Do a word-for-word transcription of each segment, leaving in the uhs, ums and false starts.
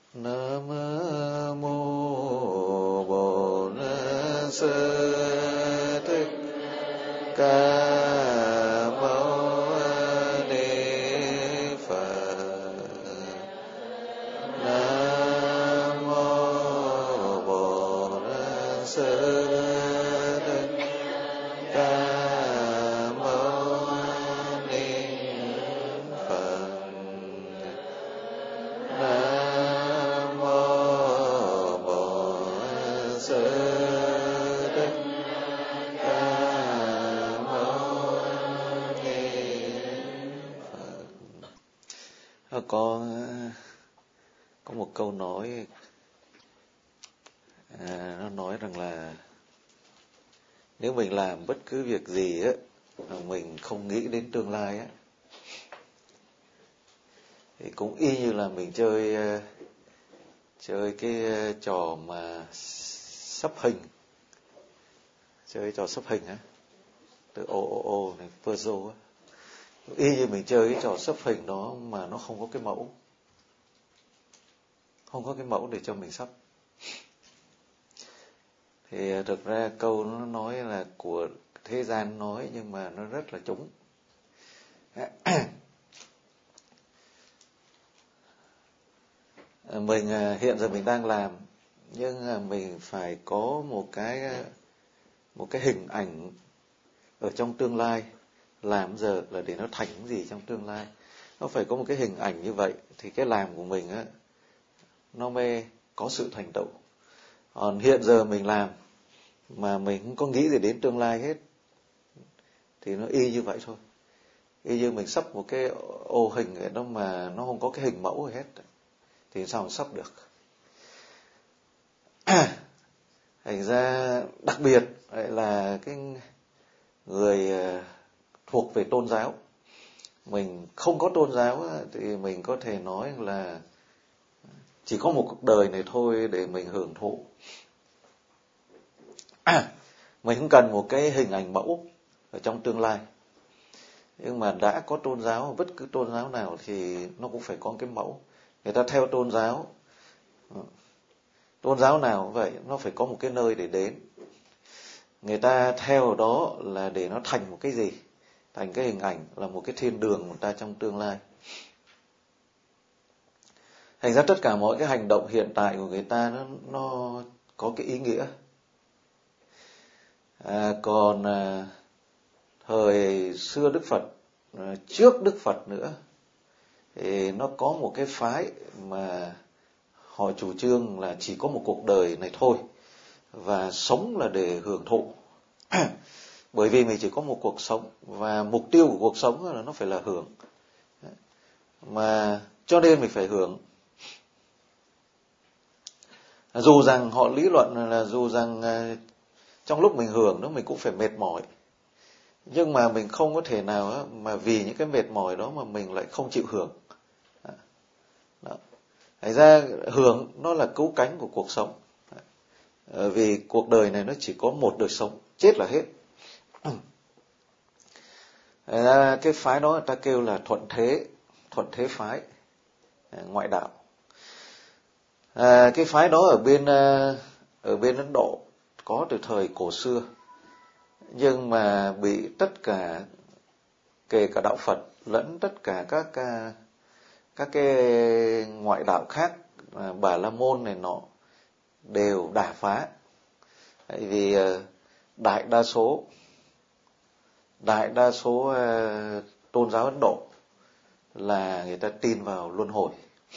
Nam mô Bổn Sư Thích Ca Mâu Ni Phật. Nam mô Bổn Sư Thích Ca Mâu Ni Phật. Nam mô Bổn Sư Thích Ca Mâu Ni Phật. Có có một câu nói à, nó nói rằng là nếu mình làm bất cứ việc gì á mà mình không nghĩ đến tương lai á thì cũng y như là mình chơi chơi cái trò mà sắp hình, chơi trò sắp hình á, từ ô ô ô này puzzle á, y như mình chơi cái trò sắp hình đó mà nó không có cái mẫu, không có cái mẫu để cho mình sắp. Thì thực ra câu nó nói là của thế gian nói nhưng mà nó rất là trúng. Mình hiện giờ mình đang làm nhưng mình phải có một cái một cái hình ảnh ở trong tương lai. Làm giờ là để nó thành cái gì trong tương lai, nó phải có một cái hình ảnh như vậy thì cái làm của mình á nó mới có sự thành tựu. Còn hiện giờ mình làm mà mình không có nghĩ gì đến tương lai hết thì nó y như vậy thôi, y như mình sắp một cái ô hình ở đó mà nó không có cái hình mẫu gì hết thì sao mà sắp được. Thành ra đặc biệt là cái người thuộc về tôn giáo, mình không có tôn giáo thì mình có thể nói là chỉ có một cuộc đời này thôi để mình hưởng thụ. Mình không cần một cái hình ảnh mẫu ở trong tương lai. Nhưng mà đã có tôn giáo, bất cứ tôn giáo nào thì nó cũng phải có cái mẫu. Người ta theo tôn giáo, tôn giáo nào cũng vậy, nó phải có một cái nơi để đến. Người ta theo đó là để nó thành một cái gì? Thành cái hình ảnh là một cái thiên đường của người ta trong tương lai. Thành ra tất cả mọi cái hành động hiện tại của người ta nó, nó có cái ý nghĩa. À, còn à, thời xưa Đức Phật, à, trước Đức Phật nữa, thì nó có một cái phái mà họ chủ trương là chỉ có một cuộc đời này thôi và sống là để hưởng thụ. Bởi vì mình chỉ có một cuộc sống và mục tiêu của cuộc sống là nó phải là hưởng, mà cho nên mình phải hưởng. Dù rằng họ lý luận là dù rằng trong lúc mình hưởng đó mình cũng phải mệt mỏi, nhưng mà mình không có thể nào mà vì những cái mệt mỏi đó mà mình lại không chịu hưởng. Đó. Thành ra hưởng nó là cứu cánh của cuộc sống. Vì cuộc đời này nó chỉ có một đời sống, chết là hết. Thành ra cái phái đó người ta kêu là thuận thế, thuận thế phái, ngoại đạo. À, cái phái đó ở bên ở bên Ấn Độ có từ thời cổ xưa, nhưng mà bị tất cả, kể cả đạo Phật lẫn tất cả các các cái ngoại đạo khác, Bà La Môn này nọ đều đả phá. Tại vì đại đa số đại đa số uh, tôn giáo Ấn Độ là người ta tin vào luân hồi.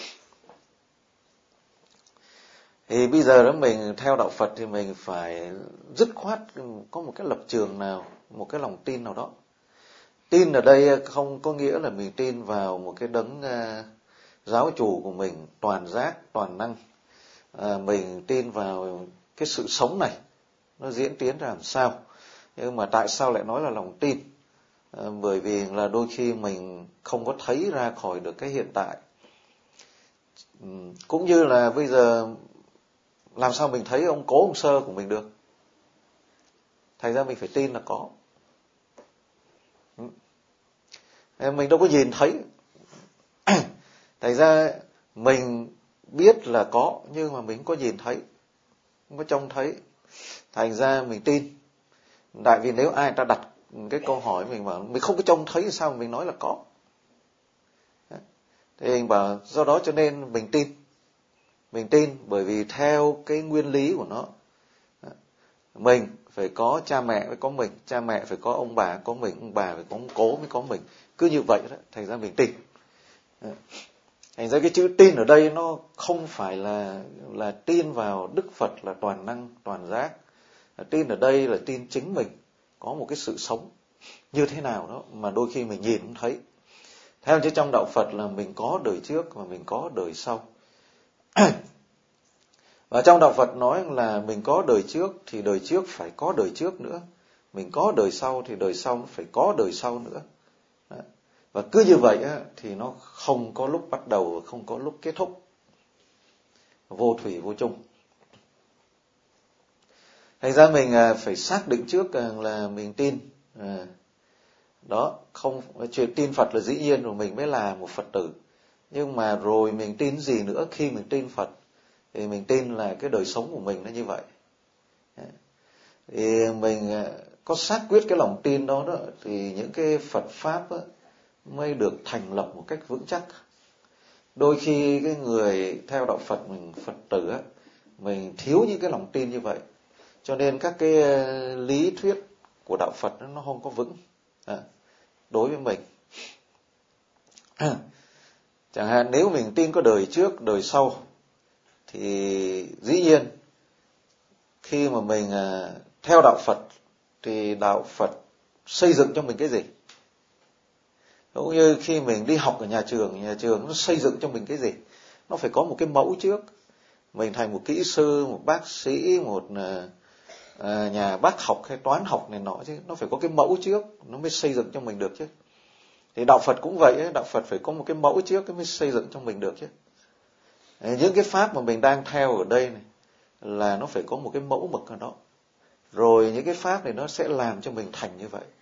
Thì bây giờ đó mình theo đạo Phật thì mình phải dứt khoát có một cái lập trường nào, một cái lòng tin nào đó. Tin ở đây không có nghĩa là mình tin vào một cái đấng uh, giáo chủ của mình toàn giác, toàn năng. Uh, mình tin vào cái sự sống này nó diễn tiến ra làm sao. Nhưng mà tại sao lại nói là lòng tin? À, bởi vì là đôi khi mình không có thấy ra khỏi được cái hiện tại. Ừ, cũng như là bây giờ làm sao mình thấy ông cố ông sơ của mình được? Thành ra mình phải tin là có. Ừ. Mình đâu có nhìn thấy. Thành ra mình biết là có nhưng mà mình không có nhìn thấy, không có trông thấy, thành ra mình tin. Tại vì nếu ai ta đặt cái câu hỏi mình bảo mình không có trông thấy sao mình nói là có, thì mình bảo do đó cho nên mình tin. Mình tin bởi vì theo cái nguyên lý của nó, mình phải có cha mẹ mới có mình, cha mẹ phải có ông bà có mình, ông bà phải có ông cố mới có mình, cứ như vậy đó, thành ra mình tin. Thành ra cái chữ tin ở đây nó không phải là là tin vào Đức Phật là toàn năng toàn giác. Tin ở đây là tin chính mình có một cái sự sống như thế nào đó mà đôi khi mình nhìn không thấy. Theo chứ trong đạo Phật là mình có đời trước và mình có đời sau. Và trong đạo Phật nói là mình có đời trước thì đời trước phải có đời trước nữa, mình có đời sau thì đời sau phải có đời sau nữa. Và cứ như vậy á, thì nó không có lúc bắt đầu và không có lúc kết thúc, vô thủy vô chung. Thành ra mình phải xác định trước là mình tin. Đó, không chuyện tin Phật là dĩ nhiên rồi mình mới là một Phật tử. Nhưng mà rồi mình tin gì nữa khi mình tin Phật? Thì mình tin là cái đời sống của mình nó như vậy. Thì mình có xác quyết cái lòng tin đó, đó thì những cái Phật Pháp đó, mới được thành lập một cách vững chắc. Đôi khi cái người theo đạo Phật, mình Phật tử á, mình thiếu những cái lòng tin như vậy, cho nên các cái lý thuyết của đạo Phật nó không có vững à, đối với mình. Chẳng hạn nếu mình tin có đời trước đời sau thì dĩ nhiên khi mà mình theo đạo Phật thì đạo Phật xây dựng cho mình cái gì? Cũng như khi mình đi học ở nhà trường, nhà trường nó xây dựng cho mình cái gì? Nó phải có một cái mẫu trước. Mình thành một kỹ sư, một bác sĩ, một nhà bác học hay toán học này nọ chứ. Nó phải có cái mẫu trước, nó mới xây dựng cho mình được chứ. Thì đạo Phật cũng vậy, đạo Phật phải có một cái mẫu trước mới xây dựng cho mình được chứ. Những cái pháp mà mình đang theo ở đây này là nó phải có một cái mẫu mực ở đó. Rồi những cái pháp này nó sẽ làm cho mình thành như vậy.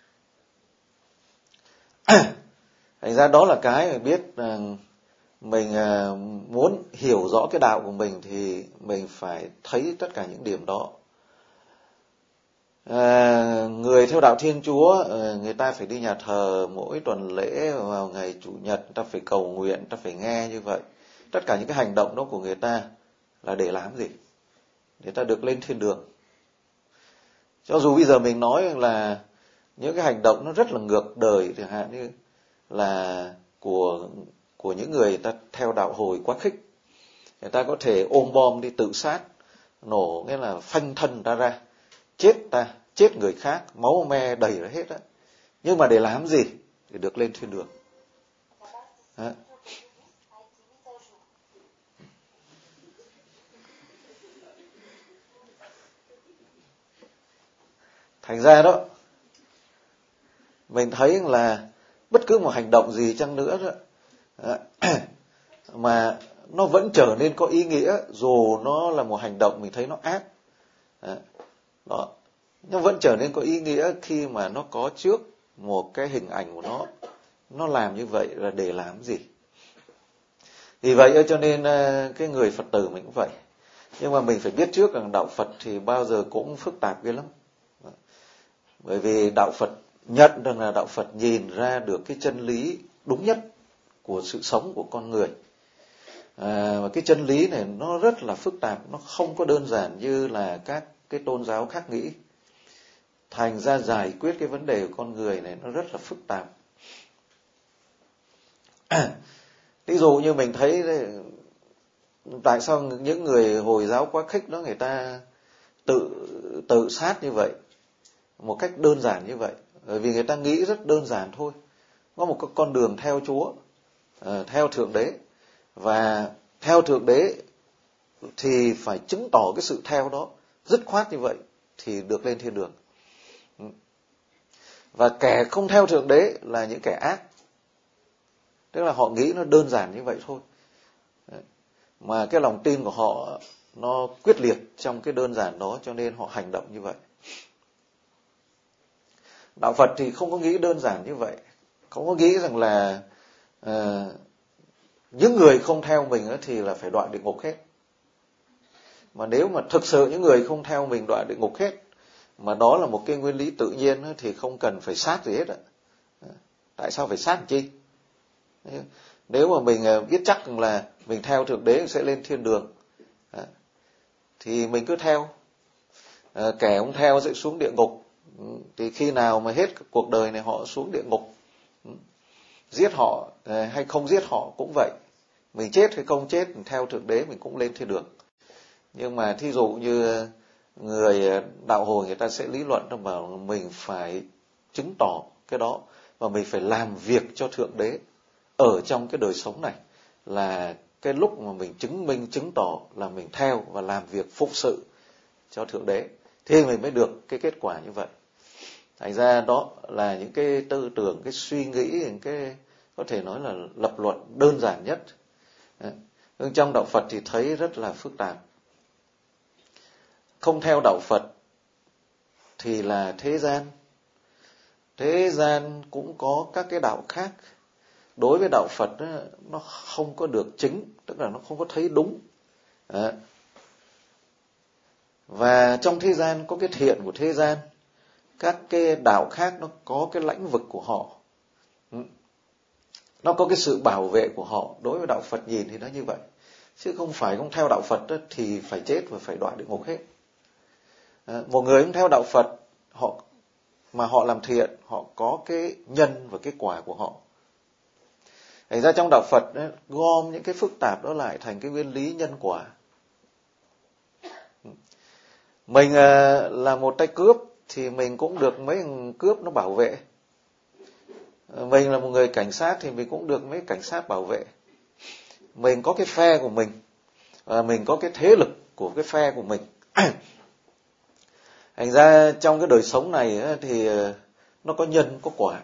Thành ra đó là cái mình biết mình muốn hiểu rõ cái đạo của mình thì mình phải thấy tất cả những điểm đó. À, người theo đạo Thiên Chúa, người ta phải đi nhà thờ mỗi tuần lễ vào ngày Chủ nhật, người ta phải cầu nguyện, người ta phải nghe như vậy. Tất cả những cái hành động đó của người ta là để làm gì? Để ta được lên thiên đường. Cho dù bây giờ mình nói là những cái hành động nó rất là ngược đời, chẳng hạn như là của của những người ta theo đạo Hồi quá khích, người ta có thể ôm bom đi tự sát, nổ nghĩa là phanh thân ta ra, chết ta, chết người khác, máu me đầy ra hết á. Nhưng mà để làm gì? Để được lên thiên đường. Đó. Thành ra đó, mình thấy là bất cứ một hành động gì chăng nữa đó, mà nó vẫn trở nên có ý nghĩa, dù nó là một hành động mình thấy nó ác, đó, nó vẫn trở nên có ý nghĩa khi mà nó có trước một cái hình ảnh của nó. Nó làm như vậy là để làm gì? Vì vậy cho nên cái người Phật tử mình cũng vậy. Nhưng mà mình phải biết trước rằng đạo Phật thì bao giờ cũng phức tạp ghê lắm. Bởi vì đạo Phật nhận rằng là đạo Phật nhìn ra được cái chân lý đúng nhất của sự sống của con người. À, và cái chân lý này nó rất là phức tạp, nó không có đơn giản như là các cái tôn giáo khác nghĩ. Thành ra giải quyết cái vấn đề của con người này nó rất là phức tạp. Ví dụ như mình thấy tại sao những người Hồi giáo quá khích đó người ta tự tự sát như vậy, một cách đơn giản như vậy, bởi vì người ta nghĩ rất đơn giản thôi. Có một cái con đường theo Chúa, theo Thượng Đế, và theo Thượng Đế thì phải chứng tỏ cái sự theo đó dứt khoát như vậy thì được lên thiên đường. Và kẻ không theo Thượng Đế là những kẻ ác. Tức là họ nghĩ nó đơn giản như vậy thôi. Mà cái lòng tin của họ nó quyết liệt trong cái đơn giản đó, cho nên họ hành động như vậy. Đạo Phật thì không có nghĩ đơn giản như vậy. Không có nghĩ rằng là uh, những người không theo mình thì là phải đọa địa ngục hết. Mà nếu mà thực sự những người không theo mình đọa địa ngục hết, mà đó là một cái nguyên lý tự nhiên thì không cần phải sát gì hết ạ. Tại sao phải sát chi? Nếu mà mình biết chắc là mình theo Thượng Đế sẽ lên thiên đường, thì mình cứ theo. Kẻ không theo sẽ xuống địa ngục. Thì khi nào mà hết cuộc đời này họ xuống địa ngục, giết họ hay không giết họ cũng vậy. Mình chết hay không chết, mình theo Thượng Đế mình cũng lên thiên đường. Nhưng mà thí dụ như người đạo hồi người ta sẽ lý luận rằng bảo mình phải chứng tỏ cái đó, và mình phải làm việc cho Thượng Đế ở trong cái đời sống này, là cái lúc mà mình chứng minh chứng tỏ là mình theo và làm việc phụng sự cho Thượng Đế, thì mình mới được cái kết quả như vậy. Thành ra đó là những cái tư tưởng, cái suy nghĩ, những cái có thể nói là lập luận đơn giản nhất. Nhưng trong đạo Phật thì thấy rất là phức tạp. Không theo đạo Phật thì là thế gian. Thế gian cũng có các cái đạo khác. Đối với đạo Phật nó không có được chính, tức là nó không có thấy đúng. Và trong thế gian có cái thiện của thế gian, các cái đạo khác nó có cái lãnh vực của họ, nó có cái sự bảo vệ của họ. Đối với đạo Phật nhìn thì nó như vậy, chứ không phải không theo đạo Phật thì phải chết và phải đọa địa ngục hết. Một người không theo đạo Phật họ mà họ làm thiện, họ có cái nhân và cái quả của họ. Thành ra trong đạo Phật ấy, gom những cái phức tạp đó lại thành cái nguyên lý nhân quả. Mình là một tay cướp thì mình cũng được mấy cướp nó bảo vệ. Mình là một người cảnh sát thì mình cũng được mấy cảnh sát bảo vệ. Mình có cái phe của mình, và mình có cái thế lực của cái phe của mình. Thành ra trong cái đời sống này thì nó có nhân có quả.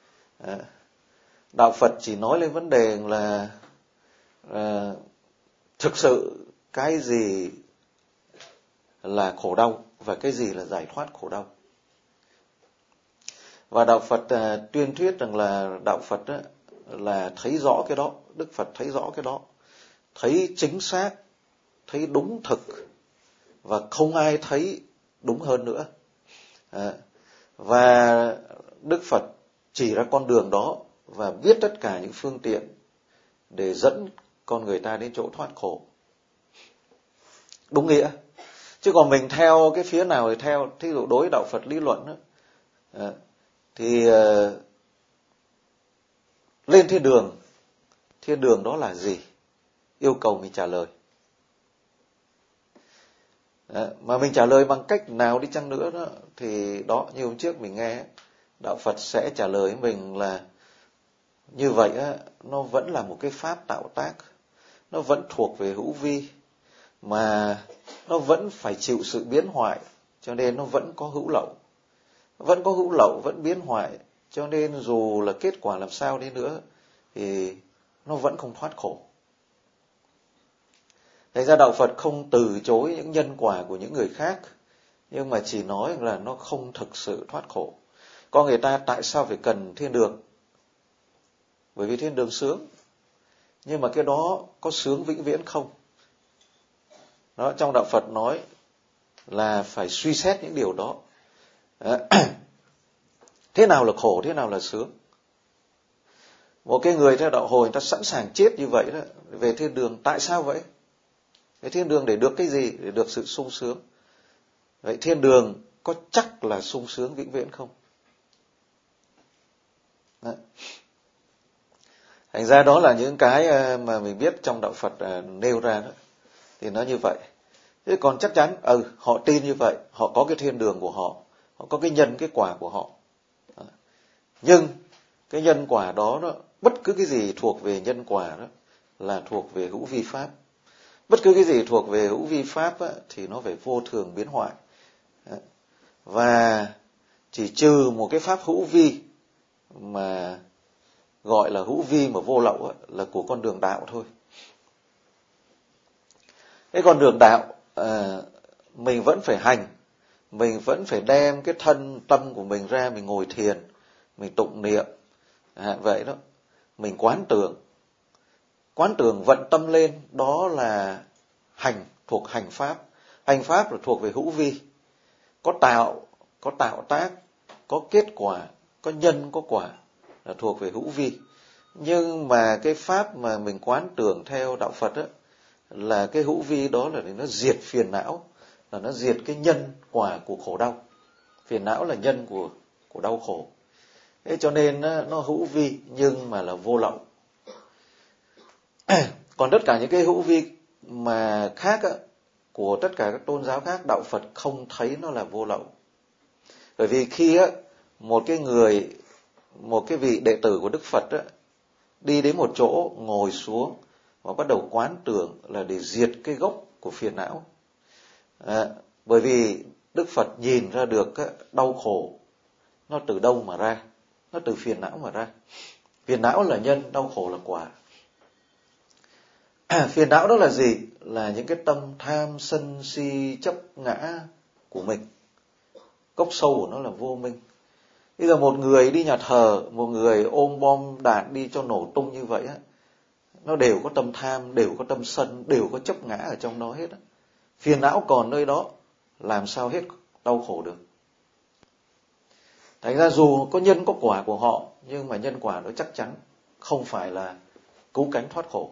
Đạo Phật chỉ nói lên vấn đề là à, thực sự cái gì là khổ đau và cái gì là giải thoát khổ đau. Và đạo Phật à, tuyên thuyết rằng là đạo Phật á, là thấy rõ cái đó, Đức Phật thấy rõ cái đó, thấy chính xác, thấy đúng thực, và không ai thấy đúng hơn nữa. À, và Đức Phật chỉ ra con đường đó và biết tất cả những phương tiện để dẫn con người ta đến chỗ thoát khổ. Đúng nghĩa. Chứ còn mình theo cái phía nào thì theo, thí dụ đối đạo Phật lý luận đó, à, thì uh, lên thiên đường, thiên đường đó là gì? Yêu cầu mình trả lời. À, mà mình trả lời bằng cách nào đi chăng nữa đó, thì đó, như hôm trước mình nghe, đạo Phật sẽ trả lời với mình là như vậy á, nó vẫn là một cái pháp tạo tác, nó vẫn thuộc về hữu vi, mà nó vẫn phải chịu sự biến hoại, cho nên nó vẫn có hữu lậu. Vẫn có hữu lậu, vẫn biến hoại, cho nên dù là kết quả làm sao đi nữa thì nó vẫn không thoát khổ. Thành ra đạo Phật không từ chối những nhân quả của những người khác, nhưng mà chỉ nói là nó không thực sự thoát khổ. Có người ta tại sao phải cần thiên đường? Bởi vì thiên đường sướng. Nhưng mà cái đó có sướng vĩnh viễn không? Đó, trong đạo Phật nói là phải suy xét những điều đó. Thế nào là khổ, thế nào là sướng? Một cái người theo đạo hồi người ta sẵn sàng chết như vậy đó, về thiên đường. Tại sao vậy? Về thiên đường để được cái gì? Để được sự sung sướng. Vậy thiên đường có chắc là sung sướng vĩnh viễn không? Đó. Thành ra đó là những cái mà mình biết trong đạo Phật nêu ra đó, thì nó như vậy. Thế còn chắc chắn, ừ, họ tin như vậy, họ có cái thiên đường của họ, họ có cái nhân, cái quả của họ. Đó. Nhưng cái nhân quả đó, đó, bất cứ cái gì thuộc về nhân quả đó là thuộc về hữu vi pháp. Bất cứ cái gì thuộc về hữu vi pháp á, thì nó phải vô thường biến hoại. Đó. Và chỉ trừ một cái pháp hữu vi mà gọi là hữu vi mà vô lậu á, là của con đường đạo thôi. Cái con đường đạo à, mình vẫn phải hành, mình vẫn phải đem cái thân tâm của mình ra, mình ngồi thiền, mình tụng niệm, à, vậy đó, mình quán tưởng, quán tưởng vận tâm lên, đó là hành, thuộc hành pháp. Hành pháp là thuộc về hữu vi, có tạo, có tạo tác, có kết quả, có nhân, có quả, là thuộc về hữu vi. Nhưng mà cái pháp mà mình quán tưởng theo đạo Phật á, là cái hữu vi đó là nó diệt phiền não, là nó diệt cái nhân quả của khổ đau. Phiền não là nhân của, của đau khổ. Thế cho nên nó hữu vi nhưng mà là vô lậu. Còn tất cả những cái hữu vi mà khác á, của tất cả các tôn giáo khác, đạo Phật không thấy nó là vô lậu. Bởi vì khi á, một cái người, một cái vị đệ tử của Đức Phật á, đi đến một chỗ ngồi xuống và bắt đầu quán tưởng là để diệt cái gốc của phiền não. À, bởi vì Đức Phật nhìn ra được á, đau khổ nó từ đâu mà ra, nó từ phiền não mà ra. Phiền não là nhân, đau khổ là quả. À, phiền não đó là gì? Là những cái tâm tham, sân, si, chấp ngã của mình. Gốc sâu của nó là vô minh. Bây giờ một người đi nhà thờ, một người ôm bom đạn đi cho nổ tung như vậy á, nó đều có tâm tham, đều có tâm sân, đều có chấp ngã ở trong đó hết á. Phiền não còn nơi đó, làm sao hết đau khổ được. Thành ra dù có nhân có quả của họ, nhưng mà nhân quả đó chắc chắn không phải là cứu cánh thoát khổ.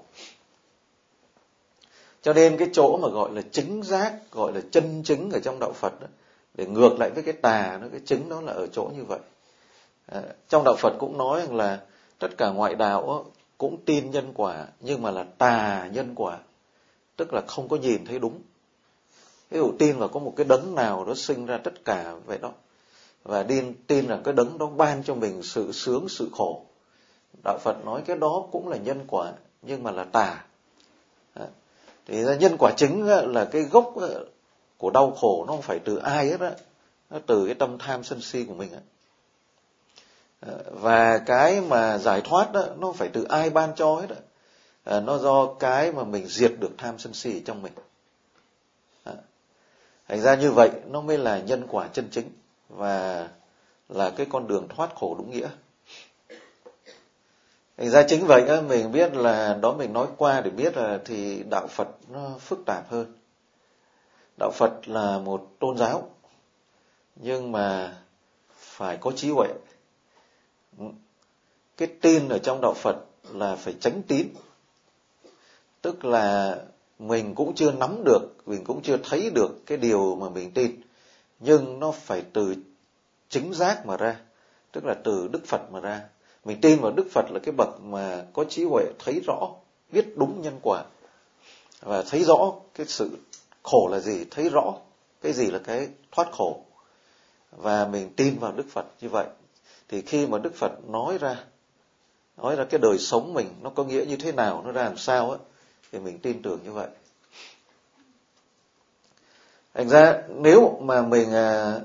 Cho nên cái chỗ mà gọi là chính giác, gọi là chân chứng ở trong đạo Phật đó, để ngược lại với cái tà, nó cái chứng đó là ở chỗ như vậy. À, trong đạo Phật cũng nói rằng là tất cả ngoại đạo đó, cũng tin nhân quả, nhưng mà là tà nhân quả, tức là không có nhìn thấy đúng. Ví dụ tin vào có một cái đấng nào đó sinh ra tất cả vậy đó, và tin, tin rằng cái đấng đó ban cho mình sự sướng, sự khổ. Đạo Phật nói cái đó cũng là nhân quả, nhưng mà là tà. À, thì ra nhân quả chính là cái gốc của đau khổ, nó không phải từ ai hết á, nó từ cái tâm tham sân si của mình á. Và cái mà giải thoát đó, nó phải từ ai ban cho hết á. À, nó do cái mà mình diệt được tham sân si trong mình. À, thành ra như vậy nó mới là nhân quả chân chính và là cái con đường thoát khổ đúng nghĩa. Thành ra chính vậy á, mình biết là đó, mình nói qua để biết là thì đạo Phật nó phức tạp hơn. Đạo Phật là một tôn giáo, nhưng mà phải có trí huệ. Cái tin ở trong đạo Phật là phải chánh tín, tức là mình cũng chưa nắm được, mình cũng chưa thấy được cái điều mà mình tin, nhưng nó phải từ chính giác mà ra, tức là từ Đức Phật mà ra. Mình tin vào Đức Phật là cái bậc mà có trí huệ, thấy rõ, biết đúng nhân quả, và thấy rõ cái sự khổ là gì, thấy rõ cái gì là cái thoát khổ. Và mình tin vào Đức Phật như vậy, thì khi mà Đức Phật nói ra, nói ra cái đời sống mình nó có nghĩa như thế nào, nó ra làm sao á, thì mình tin tưởng như vậy. Thành ra nếu mà mình à,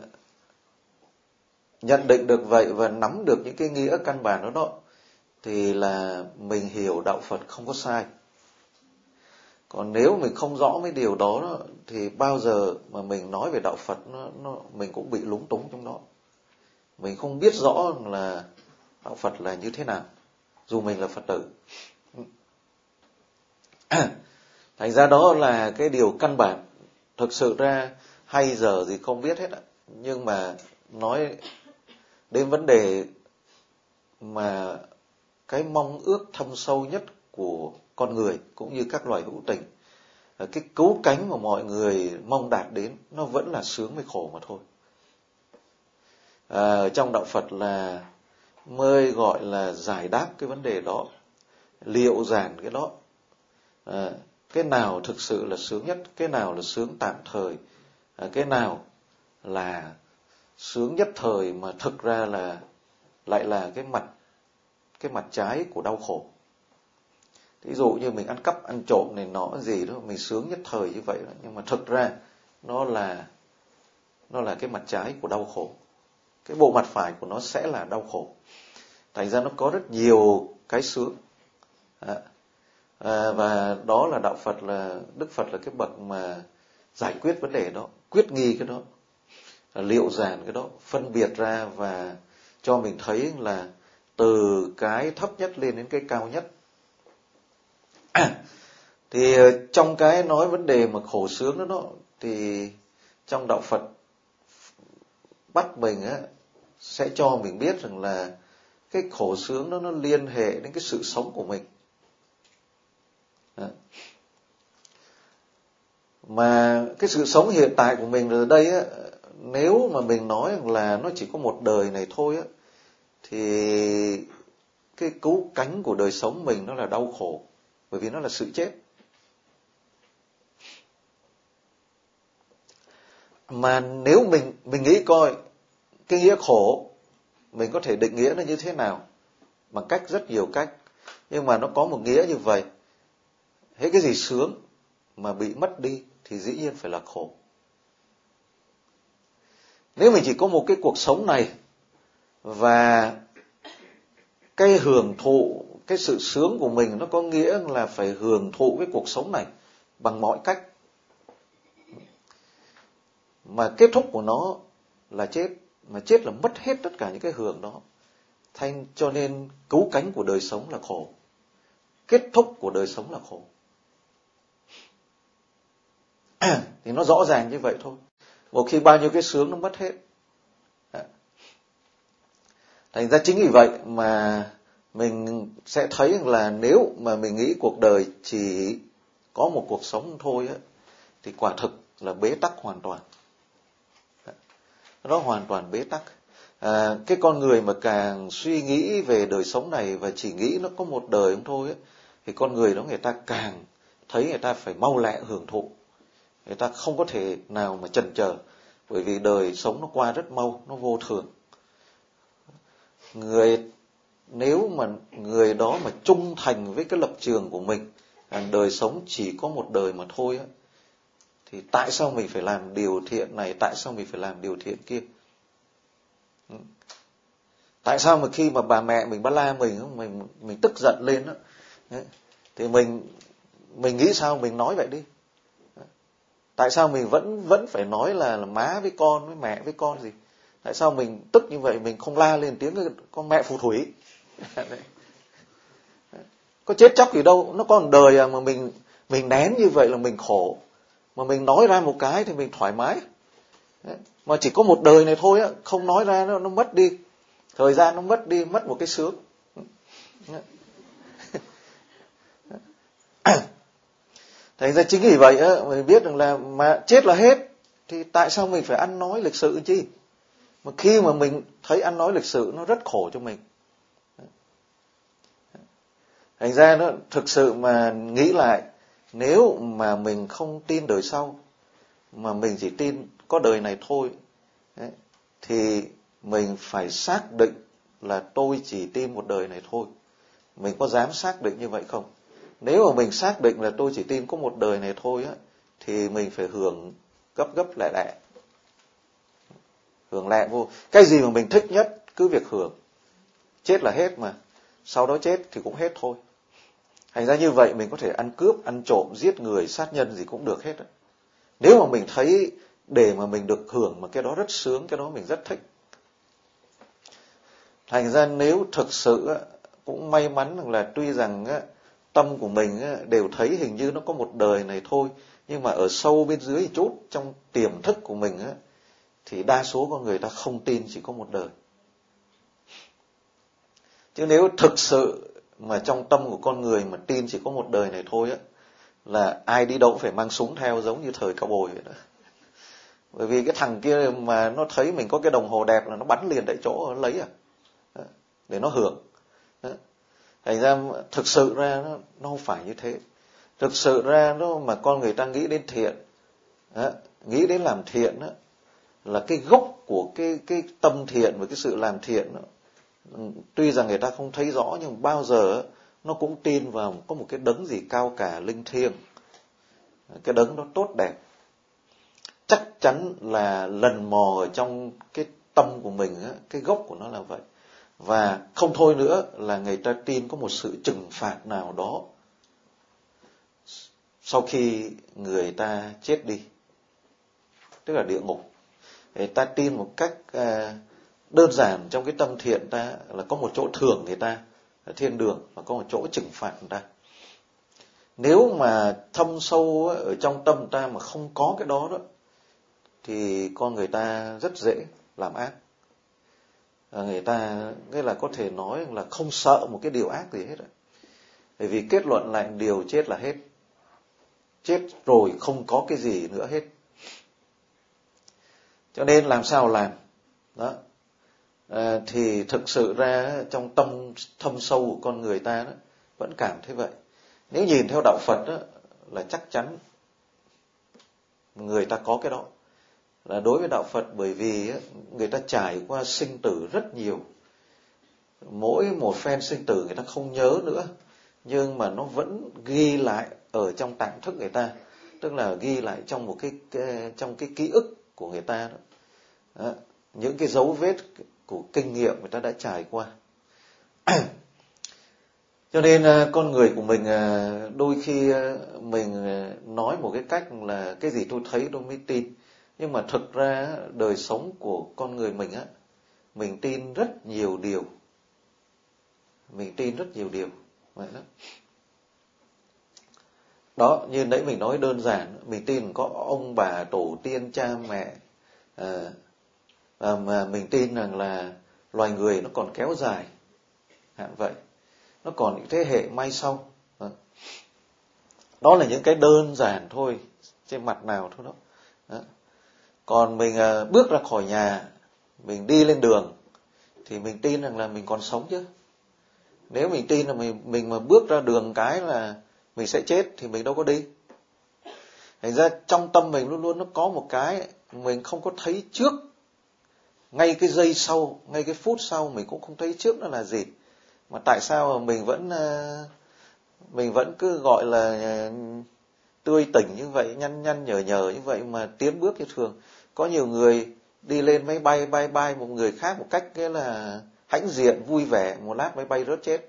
nhận định được vậy và nắm được những cái nghĩa căn bản đó đó, thì là mình hiểu đạo Phật không có sai. Còn nếu mình không rõ mấy điều đó, đó thì bao giờ mà mình nói về đạo Phật nó, nó, mình cũng bị lúng túng trong đó. Mình không biết rõ là đạo Phật là như thế nào, dù mình là Phật tử. Thành ra đó là cái điều căn bản. Thực sự ra hay giờ gì không biết hết ạ. Nhưng mà nói đến vấn đề mà cái mong ước thâm sâu nhất của con người cũng như các loài hữu tình, cái cứu cánh mà mọi người mong đạt đến, nó vẫn là sướng với khổ mà thôi. À, trong đạo Phật là mới gọi là giải đáp cái vấn đề đó, liệu giản cái đó. À, cái nào thực sự là sướng nhất, cái nào là sướng tạm thời, à, cái nào là sướng nhất thời mà thực ra là lại là cái mặt cái mặt trái của đau khổ. Ví dụ như mình ăn cắp, ăn trộm này nọ gì đó, mình sướng nhất thời như vậy đó, nhưng mà thực ra nó là nó là cái mặt trái của đau khổ. Cái bộ mặt phải của nó sẽ là đau khổ. Thành ra nó có rất nhiều cái sướng. À, à, và đó là đạo Phật, là Đức Phật là cái bậc mà giải quyết vấn đề đó, quyết nghi cái đó, liệu giản cái đó, phân biệt ra và cho mình thấy là từ cái thấp nhất lên đến cái cao nhất. Thì trong cái nói vấn đề mà khổ sướng đó, đó thì trong đạo Phật bắt mình á, sẽ cho mình biết rằng là cái khổ sướng đó nó liên hệ đến cái sự sống của mình. Đó. Mà cái sự sống hiện tại của mình ở đây á, nếu mà mình nói là nó chỉ có một đời này thôi á, thì cái cứu cánh của đời sống mình nó là đau khổ, bởi vì nó là sự chết. Mà nếu mình mình nghĩ coi cái nghĩa khổ mình có thể định nghĩa nó như thế nào, bằng cách rất nhiều cách, nhưng mà nó có một nghĩa như vậy: hết cái gì sướng mà bị mất đi thì dĩ nhiên phải là khổ. Nếu mình chỉ có một cái cuộc sống này và cái hưởng thụ, cái sự sướng của mình nó có nghĩa là phải hưởng thụ cái cuộc sống này bằng mọi cách, mà kết thúc của nó là chết, mà chết là mất hết tất cả những cái hưởng đó. Thành cho nên cứu cánh của đời sống là khổ, kết thúc của đời sống là khổ. Thì nó rõ ràng như vậy thôi. Một khi bao nhiêu cái sướng nó mất hết. Thành ra chính vì vậy mà mình sẽ thấy là nếu mà mình nghĩ cuộc đời chỉ có một cuộc sống thôi á, thì quả thực là bế tắc hoàn toàn. Nó hoàn toàn bế tắc. À, cái con người mà càng suy nghĩ về đời sống này và chỉ nghĩ nó có một đời không thôi á, thì con người đó người ta càng thấy người ta phải mau lẹ hưởng thụ. Người ta không có thể nào mà chần chờ, bởi vì đời sống nó qua rất mau, nó vô thường. Người nếu mà người đó mà trung thành với cái lập trường của mình, đời sống chỉ có một đời mà thôi á, thì tại sao mình phải làm điều thiện này, tại sao mình phải làm điều thiện kia? Tại sao mà khi mà bà mẹ mình, bà la mình, mình mình tức giận lên đó, thì mình mình nghĩ sao mình nói vậy đi? Tại sao mình vẫn vẫn phải nói là, là má với con, với mẹ với con gì? Tại sao mình tức như vậy mình không la lên tiếng con mẹ phù thủy? Có chết chóc gì đâu, nó có một đời à, mà mình mình nén như vậy là mình khổ, mà mình nói ra một cái thì mình thoải mái. Mà chỉ có một đời này thôi á, không nói ra nó nó mất đi, thời gian nó mất đi, mất một cái sướng. Thành ra chính vì vậy á, mình biết rằng là mà chết là hết, thì tại sao mình phải ăn nói lịch sự chi? Mà khi mà mình thấy ăn nói lịch sự nó rất khổ cho mình. Thành ra nó thực sự mà nghĩ lại, nếu mà mình không tin đời sau, mà mình chỉ tin có đời này thôi, thì mình phải xác định là tôi chỉ tin một đời này thôi. Mình có dám xác định như vậy không? Nếu mà mình xác định là tôi chỉ tin có một đời này thôi á, thì mình phải hưởng gấp gấp lẹ lẹ. Hưởng lẹ vô. Cái gì mà mình thích nhất cứ việc hưởng. Chết là hết mà. Sau đó chết thì cũng hết thôi. Thành ra như vậy mình có thể ăn cướp, ăn trộm, giết người, sát nhân gì cũng được hết á. Nếu mà mình thấy để mà mình được hưởng mà cái đó rất sướng, cái đó mình rất thích. Thành ra nếu thực sự cũng may mắn rằng là tuy rằng tâm của mình đều thấy hình như nó có một đời này thôi, nhưng mà ở sâu bên dưới chút trong tiềm thức của mình thì đa số con người ta không tin chỉ có một đời. Chứ nếu thực sự mà trong tâm của con người mà tin chỉ có một đời này thôi á, là ai đi đâu cũng phải mang súng theo giống như thời cao bồi vậy đó. Bởi vì cái thằng kia mà nó thấy mình có cái đồng hồ đẹp là nó bắn liền tại chỗ, nó lấy à để nó hưởng. Thành ra thực sự ra nó, nó không phải như thế. Thực sự ra nó mà con người ta nghĩ đến thiện, nghĩ đến làm thiện đó, là cái gốc của cái cái tâm thiện và cái sự làm thiện đó. Tuy rằng người ta không thấy rõ nhưng bao giờ nó cũng tin vào có một cái đấng gì cao cả linh thiêng. Cái đấng đó tốt đẹp. Chắc chắn là lần mò ở trong cái tâm của mình, cái gốc của nó là vậy. Và không thôi nữa là người ta tin có một sự trừng phạt nào đó sau khi người ta chết đi, tức là địa ngục. Người ta tin một cách đơn giản trong cái tâm thiện ta là có một chỗ thưởng người ta, là thiên đường, và có một chỗ trừng phạt người ta. Nếu mà thâm sâu ở trong tâm ta mà không có cái đó đó, thì con người ta rất dễ làm ác. Người ta nghĩa là có thể nói là không sợ một cái điều ác gì hết. Bởi vì kết luận lại điều chết là hết. Chết rồi không có cái gì nữa hết. Cho nên làm sao làm? Đó. À, thì thực sự ra trong tâm thâm sâu của con người ta đó, vẫn cảm thấy vậy. Nếu nhìn theo đạo Phật đó, là chắc chắn người ta có cái đó. Là đối với đạo Phật, bởi vì người ta trải qua sinh tử rất nhiều. Mỗi một phen sinh tử người ta không nhớ nữa, nhưng mà nó vẫn ghi lại ở trong tạng thức người ta, tức là ghi lại trong một cái, cái trong cái ký ức của người ta đó. Đó, những cái dấu vết của kinh nghiệm người ta đã trải qua. Cho nên con người của mình đôi khi mình nói một cái cách là cái gì tôi thấy tôi mới tin, nhưng mà thực ra đời sống của con người mình á, mình tin rất nhiều điều, mình tin rất nhiều điều vậy đó. Đó, như nãy mình nói đơn giản, mình tin có ông bà tổ tiên cha mẹ, à, và mà mình tin rằng là loài người nó còn kéo dài, hạn vậy, nó còn những thế hệ mai sau. Đó, đó là những cái đơn giản thôi, trên mặt nào thôi đó. Đó. Còn mình à, bước ra khỏi nhà, mình đi lên đường, thì mình tin rằng là mình còn sống chứ. Nếu mình tin là mình, mình mà bước ra đường cái là mình sẽ chết thì mình đâu có đi. Thành ra trong tâm mình luôn luôn nó có một cái mình không có thấy trước. Ngay cái giây sau, ngay cái phút sau mình cũng không thấy trước nó là gì. Mà tại sao mà mình vẫn mình vẫn cứ gọi là tươi tỉnh như vậy, nhăn nhăn nhở nhở như vậy mà tiến bước như thường. Có nhiều người đi lên máy bay bay bay một người khác một cách cái là hãnh diện vui vẻ, một lát máy bay rớt chết.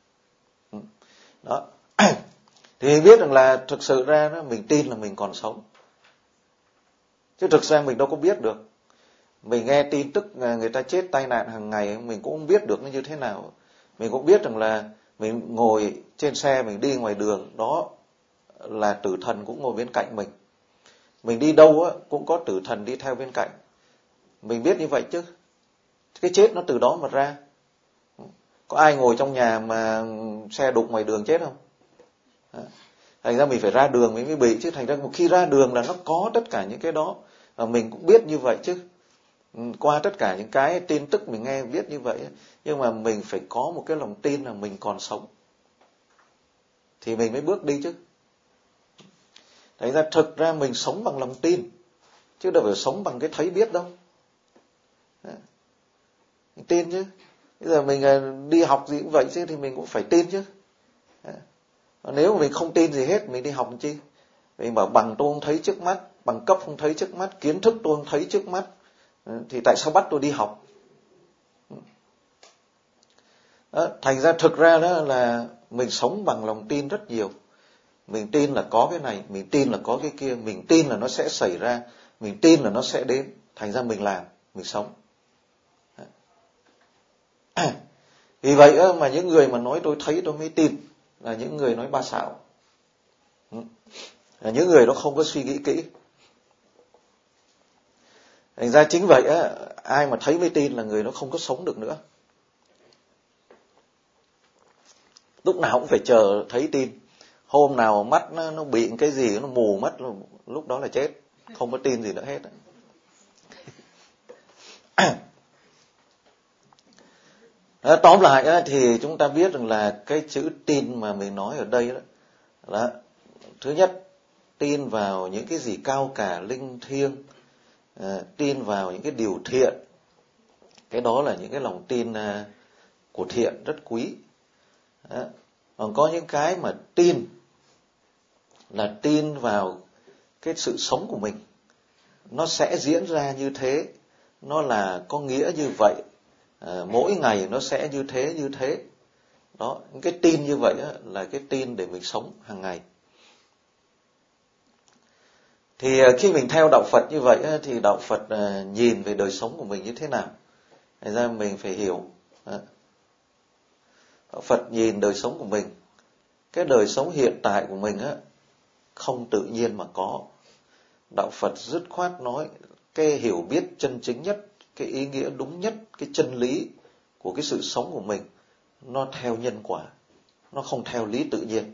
Đó. Thì mình biết rằng là thực sự ra đó, mình tin là mình còn sống, chứ thực ra mình đâu có biết được. Mình nghe tin tức người ta chết tai nạn hàng ngày, mình cũng không biết được nó như thế nào. Mình cũng biết rằng là mình ngồi trên xe, mình đi ngoài đường, đó là tử thần cũng ngồi bên cạnh mình. Mình đi đâu á, cũng có tử thần đi theo bên cạnh. Mình biết như vậy chứ. Cái chết nó từ đó mà ra. Có ai ngồi trong nhà mà xe đụng ngoài đường chết không? Thành ra mình phải ra đường mình mới bị chứ. Thành ra một khi ra đường là nó có tất cả những cái đó. Và mình cũng biết như vậy chứ. Qua tất cả những cái tin tức mình nghe biết như vậy. Nhưng mà mình phải có một cái lòng tin là mình còn sống, thì mình mới bước đi chứ. Thành ra thực ra mình sống bằng lòng tin, chứ đâu phải sống bằng cái thấy biết đâu. Mình tin chứ. Bây giờ mình đi học gì cũng vậy chứ, thì mình cũng phải tin chứ. Nếu mà mình không tin gì hết, mình đi học làm chi? Mình bảo bằng tôi không thấy trước mắt, bằng cấp không thấy trước mắt, kiến thức tôi không thấy trước mắt, thì tại sao bắt tôi đi học? Đó, thành ra thực ra đó là mình sống bằng lòng tin rất nhiều. Mình tin là có cái này, mình tin là có cái kia, mình tin là nó sẽ xảy ra, mình tin là nó sẽ đến. Thành ra mình làm, mình sống. Vì vậy mà những người mà nói tôi thấy tôi mới tin là những người nói ba xạo. Là những người đó không có suy nghĩ kỹ. Thành ra chính vậy á, ai mà thấy mới tin là người nó không có sống được nữa. Lúc nào cũng phải chờ thấy tin. Hôm nào mắt nó, nó bị cái gì nó mù mất, lúc đó là chết, không có tin gì nữa hết. Đó, tóm lại đó, thì chúng ta biết rằng là cái chữ tin mà mình nói ở đây đó, là thứ nhất, tin vào những cái gì cao cả linh thiêng, à, tin vào những cái điều thiện. Cái đó là những cái lòng tin à, của thiện rất quý. Đó. Còn có những cái mà tin là tin vào cái sự sống của mình, nó sẽ diễn ra như thế, nó là có nghĩa như vậy, à, mỗi ngày nó sẽ như thế như thế. Đó, những cái tin như vậy á, là cái tin để mình sống hàng ngày. Thì khi mình theo đạo Phật như vậy á, thì đạo Phật à, nhìn về đời sống của mình như thế nào? Thành ra mình phải hiểu. À, đạo Phật nhìn đời sống của mình, cái đời sống hiện tại của mình á không tự nhiên mà có. Đạo Phật dứt khoát nói cái hiểu biết chân chính nhất, cái ý nghĩa đúng nhất, cái chân lý của cái sự sống của mình nó theo nhân quả, nó không theo lý tự nhiên.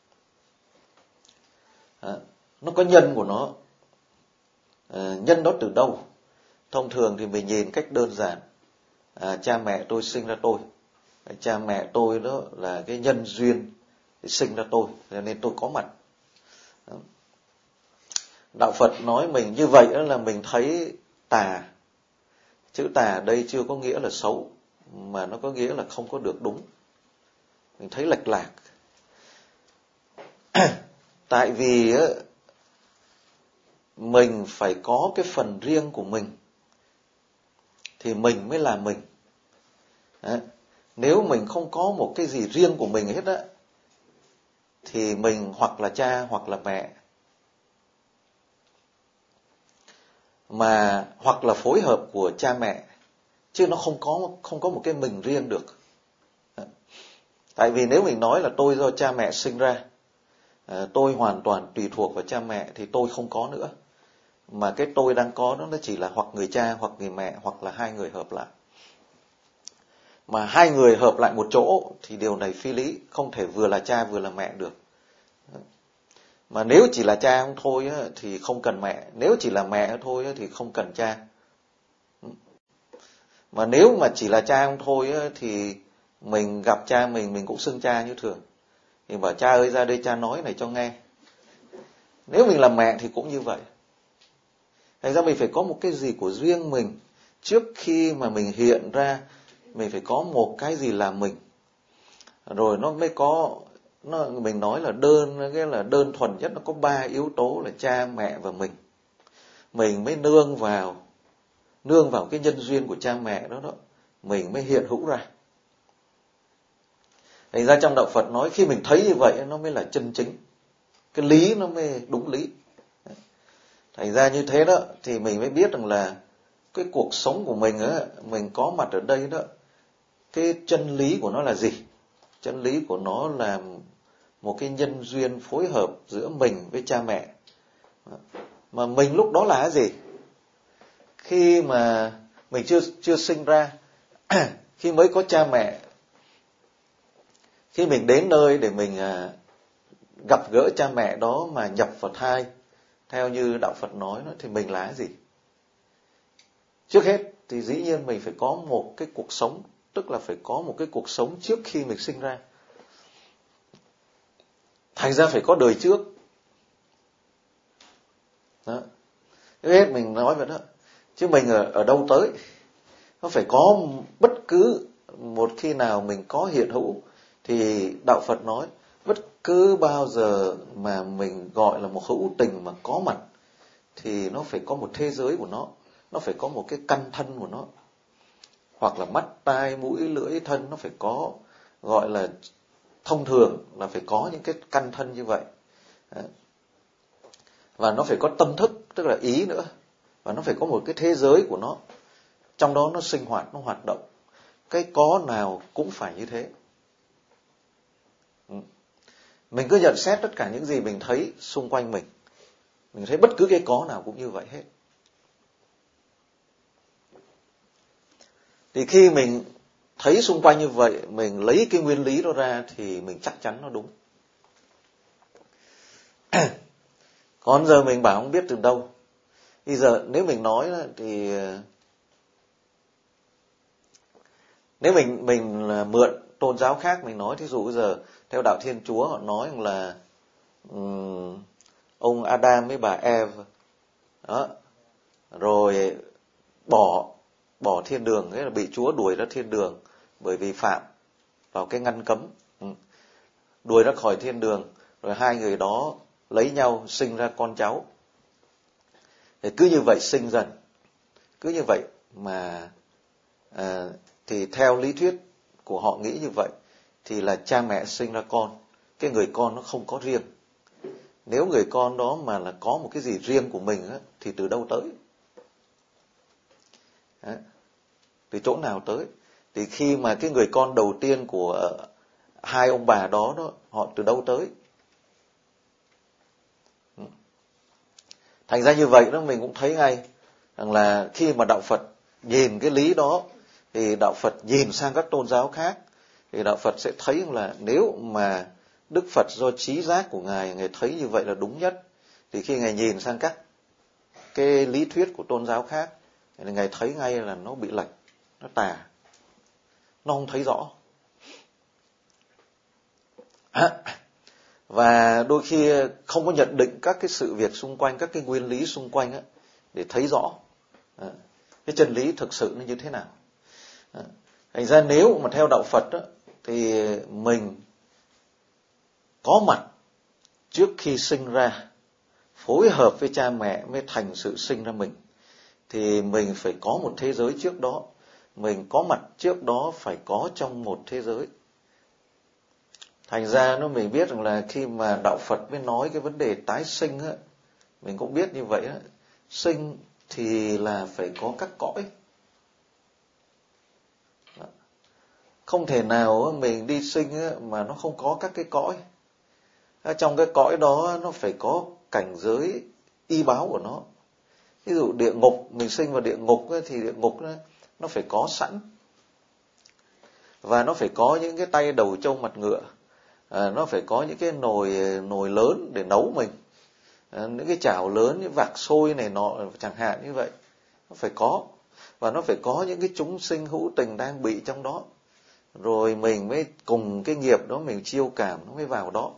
À, nó có nhân của nó. À, nhân đó từ đâu? Thông thường thì mình nhìn cách đơn giản. À, cha mẹ tôi sinh ra tôi. Cha mẹ tôi đó là cái nhân duyên để sinh ra tôi, cho nên tôi có mặt. Đó. Đạo Phật nói mình như vậy đó là mình thấy tà. Chữ tà đây chưa có nghĩa là xấu, mà nó có nghĩa là không có được đúng. Mình thấy lệch lạc. Tại vì mình phải có cái phần riêng của mình thì mình mới là mình. Đấy. Nếu mình không có một cái gì riêng của mình hết á, thì mình hoặc là cha hoặc là mẹ, mà hoặc là phối hợp của cha mẹ, chứ nó không có không có một cái mình riêng được. Tại vì nếu mình nói là tôi do cha mẹ sinh ra, tôi hoàn toàn tùy thuộc vào cha mẹ, thì tôi không có nữa. Mà cái tôi đang có đó nó chỉ là hoặc người cha hoặc người mẹ, hoặc là hai người hợp lại. Mà hai người hợp lại một chỗ thì điều này phi lý, không thể vừa là cha vừa là mẹ được. Mà nếu chỉ là cha không thôi á, thì không cần mẹ. Nếu chỉ là mẹ thôi á, thì không cần cha. Mà nếu mà chỉ là cha không thôi á, thì mình gặp cha mình, mình cũng xưng cha như thường. Thì bảo cha ơi ra đây cha nói này cho nghe. Nếu mình là mẹ thì cũng như vậy. Thành ra mình phải có một cái gì của riêng mình. Trước khi mà mình hiện ra, mình phải có một cái gì là mình. Rồi nó mới có, nó, mình nói là đơn, cái là đơn thuần nhất, nó có ba yếu tố là cha, mẹ và mình. Mình mới nương vào, nương vào cái nhân duyên của cha mẹ đó đó, mình mới hiện hữu ra. Thành ra trong Đạo Phật nói khi mình thấy như vậy nó mới là chân chính. Cái lý nó mới đúng lý. Thành ra như thế đó thì mình mới biết rằng là cái cuộc sống của mình á, mình có mặt ở đây đó, cái chân lý của nó là gì? Chân lý của nó là một cái nhân duyên phối hợp giữa mình với cha mẹ. Mà mình lúc đó là cái gì? Khi mà mình chưa chưa sinh ra, khi mới có cha mẹ, khi mình đến nơi để mình gặp gỡ cha mẹ đó mà nhập vào thai, theo như Đạo Phật nói đó, thì mình là cái gì? Trước hết thì dĩ nhiên mình phải có một cái cuộc sống, tức là phải có một cái cuộc sống trước khi mình sinh ra. Thành ra phải có đời trước. Đó. Trước hết mình nói vậy đó. Chứ mình ở, ở đâu tới. Nó phải có bất cứ một khi nào mình có hiện hữu, thì Đạo Phật nói bất cứ bao giờ mà mình gọi là một hữu tình mà có mặt, thì nó phải có một thế giới của nó. Nó phải có một cái căn thân của nó. Hoặc là mắt, tai, mũi, lưỡi, thân, nó phải có, gọi là thông thường là phải có những cái căn thân như vậy. Đấy. Và nó phải có tâm thức, tức là ý nữa. Và nó phải có một cái thế giới của nó. Trong đó nó sinh hoạt, nó hoạt động. Cái có nào cũng phải như thế. Mình cứ nhận xét tất cả những gì mình thấy xung quanh mình. Mình thấy bất cứ cái có nào cũng như vậy hết. Thì khi mình thấy xung quanh như vậy, mình lấy cái nguyên lý đó ra thì mình chắc chắn nó đúng. Còn giờ mình bảo không biết từ đâu. Bây giờ nếu mình nói thì nếu mình mình mượn tôn giáo khác mình nói, thí dụ bây giờ theo đạo Thiên Chúa họ nói là um, ông Adam với bà Eve đó, rồi bỏ bỏ thiên đường, nghĩa là bị Chúa đuổi ra thiên đường bởi vì phạm vào cái ngăn cấm, đuổi ra khỏi thiên đường, rồi hai người đó lấy nhau sinh ra con cháu. Thì cứ như vậy sinh dần, cứ như vậy mà à, thì theo lý thuyết của họ nghĩ như vậy thì là cha mẹ sinh ra con, cái người con nó không có riêng. Nếu người con đó mà là có một cái gì riêng của mình á, thì từ đâu tới? Đấy. Từ chỗ nào tới? Thì khi mà cái người con đầu tiên của hai ông bà đó, đó họ từ đâu tới. Thành ra như vậy đó, mình cũng thấy ngay rằng là khi mà đạo Phật nhìn cái lý đó, thì đạo Phật nhìn sang các tôn giáo khác, thì đạo Phật sẽ thấy là nếu mà Đức Phật do trí giác của Ngài, Ngài thấy như vậy là đúng nhất, thì khi Ngài nhìn sang các cái lý thuyết của tôn giáo khác, thì Ngài thấy ngay là nó bị lệch, nó tà, nó không thấy rõ. Và đôi khi không có nhận định các cái sự việc xung quanh, các cái nguyên lý xung quanh ấy, để thấy rõ cái chân lý thực sự nó như thế nào. Thành ra nếu mà theo đạo Phật đó, thì mình có mặt trước khi sinh ra, phối hợp với cha mẹ mới thành sự sinh ra mình, thì mình phải có một thế giới trước đó. Mình có mặt trước đó phải có trong một thế giới. Thành ra nó mình biết rằng là khi mà đạo Phật mới nói cái vấn đề tái sinh á, mình cũng biết như vậy á, sinh thì là phải có các cõi. Không thể nào mình đi sinh á, mà nó không có các cái cõi. Trong cái cõi đó nó phải có cảnh giới y báo của nó. Ví dụ địa ngục, mình sinh vào địa ngục á, thì địa ngục nó, nó phải có sẵn. Và nó phải có những cái tay đầu trâu mặt ngựa. À, nó phải có những cái nồi nồi lớn để nấu mình, à, những cái chảo lớn, những vạc sôi này nọ chẳng hạn như vậy, nó phải có. Và nó phải có những cái chúng sinh hữu tình đang bị trong đó, rồi mình mới cùng cái nghiệp đó mình chiêu cảm, nó mới vào đó.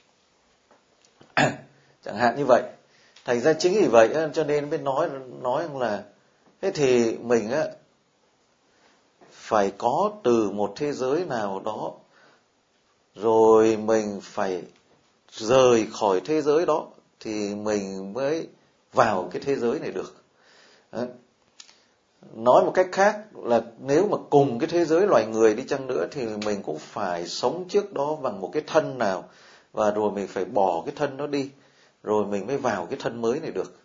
Chẳng hạn như vậy. Thành ra chính vì vậy cho nên mới nói nói là thế thì mình á phải có từ một thế giới nào đó, rồi mình phải rời khỏi thế giới đó thì mình mới vào cái thế giới này được. Đấy. Nói một cách khác là nếu mà cùng cái thế giới loài người đi chăng nữa thì mình cũng phải sống trước đó bằng một cái thân nào, và rồi mình phải bỏ cái thân đó đi, rồi mình mới vào cái thân mới này được.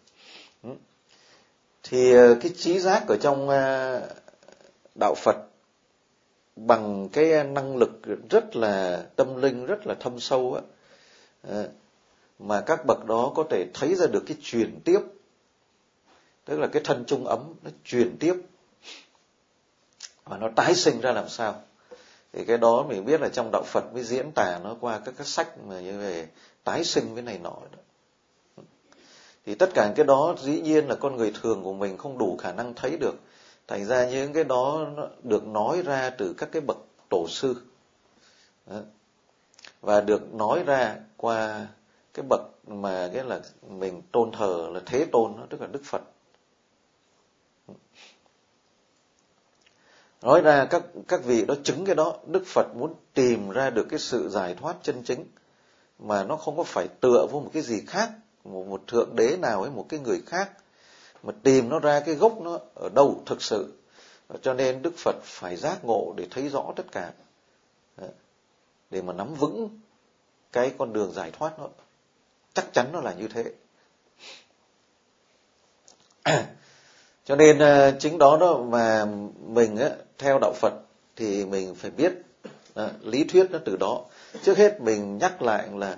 Thì cái trí giác ở trong đạo Phật bằng cái năng lực rất là tâm linh, rất là thâm sâu á, mà các bậc đó có thể thấy ra được cái truyền tiếp, tức là cái thân chung ấm nó truyền tiếp và nó tái sinh ra làm sao. Thì cái đó mình biết là trong đạo Phật mới diễn tả nó qua các cái sách mà như về tái sinh với này nọ đó. Thì tất cả cái đó dĩ nhiên là con người thường của mình không đủ khả năng thấy được. Thành ra những cái đó nó được nói ra từ các cái bậc tổ sư. Đó. Và được nói ra qua cái bậc mà cái là mình tôn thờ là Thế Tôn, tức là Đức Phật. Nói ra các các vị đó chứng cái đó. Đức Phật muốn tìm ra được cái sự giải thoát chân chính mà nó không có phải tựa vào một cái gì khác, một, một thượng đế nào hay một cái người khác, mà tìm nó ra cái gốc nó ở đâu thực sự. Cho nên Đức Phật phải giác ngộ để thấy rõ tất cả, để mà nắm vững cái con đường giải thoát nó. Chắc chắn nó là như thế. Cho nên chính đó đó mà mình á, theo đạo Phật thì mình phải biết à, lý thuyết nó từ đó. Trước hết mình nhắc lại là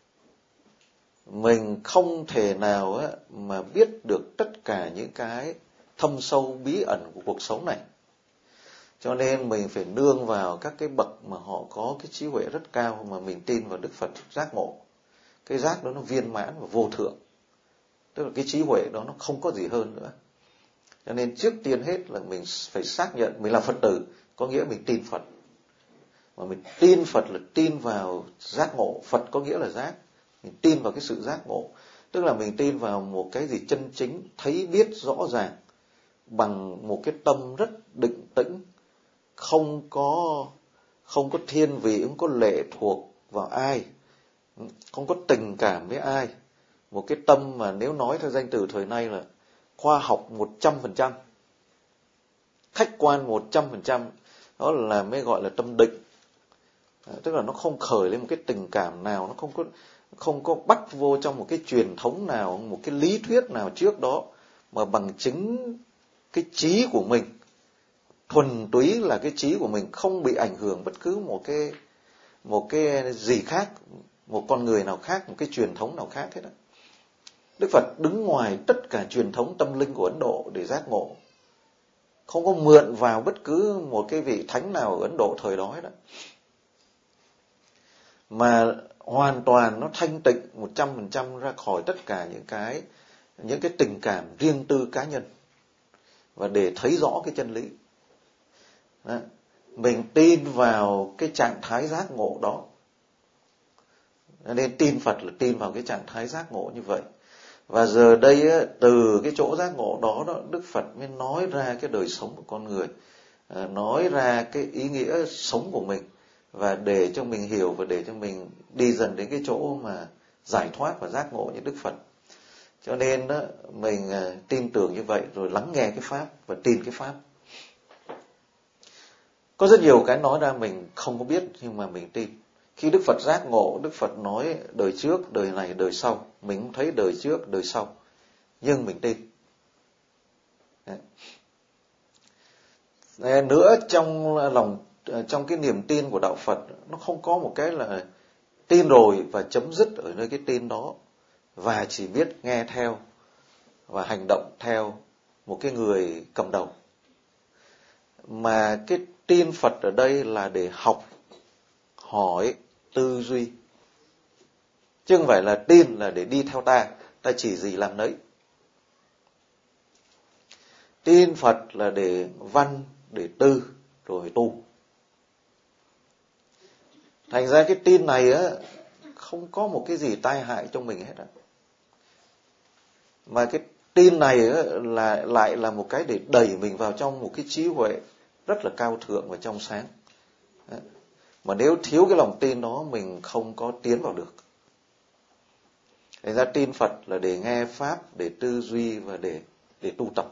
mình không thể nào á, mà biết được tất cả những cái thâm sâu bí ẩn của cuộc sống này. Cho nên mình phải nương vào các cái bậc mà họ có cái trí huệ rất cao, mà mình tin vào Đức Phật giác ngộ. Cái giác đó nó viên mãn và vô thượng. Tức là cái trí huệ đó nó không có gì hơn nữa. Cho nên trước tiên hết là mình phải xác nhận mình là Phật tử, có nghĩa mình tin Phật. Mà mình tin Phật là tin vào giác ngộ. Phật có nghĩa là giác. Mình tin vào cái sự giác ngộ. Tức là mình tin vào một cái gì chân chính, thấy biết rõ ràng, bằng một cái tâm rất định tĩnh, không có không có thiên vị, không có lệ thuộc vào ai, không có tình cảm với ai. Một cái tâm mà nếu nói theo danh từ thời nay là khoa học một trăm phần trăm, khách quan một trăm phần trăm, đó là mới gọi là tâm định. Tức là nó không khởi lên một cái tình cảm nào, nó không có không có bắt vô trong một cái truyền thống nào, một cái lý thuyết nào trước đó, mà bằng chính cái trí của mình, thuần túy là cái trí của mình không bị ảnh hưởng bất cứ một cái một cái gì khác, một con người nào khác, một cái truyền thống nào khác hết á. Đức Phật đứng ngoài tất cả truyền thống tâm linh của Ấn Độ để giác ngộ, không có mượn vào bất cứ một cái vị thánh nào ở Ấn Độ thời đó hết đó, mà hoàn toàn nó thanh tịnh một trăm phần trăm ra khỏi tất cả những cái những cái tình cảm riêng tư cá nhân, và để thấy rõ cái chân lý. Đó. Mình tin vào cái trạng thái giác ngộ đó, nên tin Phật là tin vào cái trạng thái giác ngộ như vậy. Và giờ đây á, từ cái chỗ giác ngộ đó, đó Đức Phật mới nói ra cái đời sống của con người, nói ra cái ý nghĩa sống của mình, và để cho mình hiểu và để cho mình đi dần đến cái chỗ mà giải thoát và giác ngộ như Đức Phật. Cho nên đó, mình tin tưởng như vậy rồi lắng nghe cái Pháp và tin cái Pháp. Có rất nhiều cái nói ra mình không có biết nhưng mà mình tin. Khi Đức Phật giác ngộ, Đức Phật nói đời trước, đời này, đời sau. Mình cũng thấy đời trước, đời sau, nhưng mình tin. Đấy. Nữa trong lòng, trong cái niềm tin của đạo Phật, nó không có một cái là tin rồi và chấm dứt ở nơi cái tin đó, và chỉ biết nghe theo và hành động theo một cái người cầm đầu. Mà cái tin Phật ở đây là để học, hỏi, tư duy, chứ không phải là tin là để đi theo ta, ta chỉ gì làm nấy. Tin Phật là để văn, để tư, rồi tu. Thành ra cái tin này á, không có một cái gì tai hại trong mình hết á. Mà cái tin này á, là lại là một cái để đẩy mình vào trong một cái trí huệ rất là cao thượng và trong sáng. Mà nếu thiếu cái lòng tin đó, mình không có tiến vào được. Thành ra tin Phật là để nghe Pháp, để tư duy và để, để tu tập.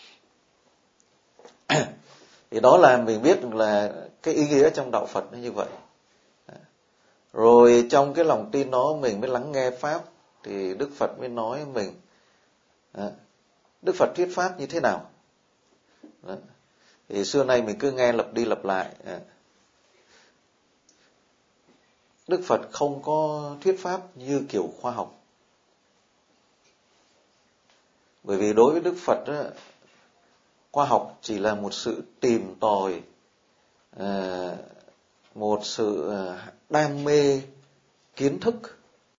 Thì đó là mình biết là cái ý nghĩa trong đạo Phật nó như vậy. Rồi trong cái lòng tin đó mình mới lắng nghe Pháp, thì Đức Phật mới nói mình Đức Phật thuyết Pháp như thế nào. Đó. Thì xưa nay mình cứ nghe lặp đi lặp lại. Đức Phật không có thuyết Pháp như kiểu khoa học. Bởi vì đối với Đức Phật đó, khoa học chỉ là một sự tìm tòi, một sự đam mê kiến thức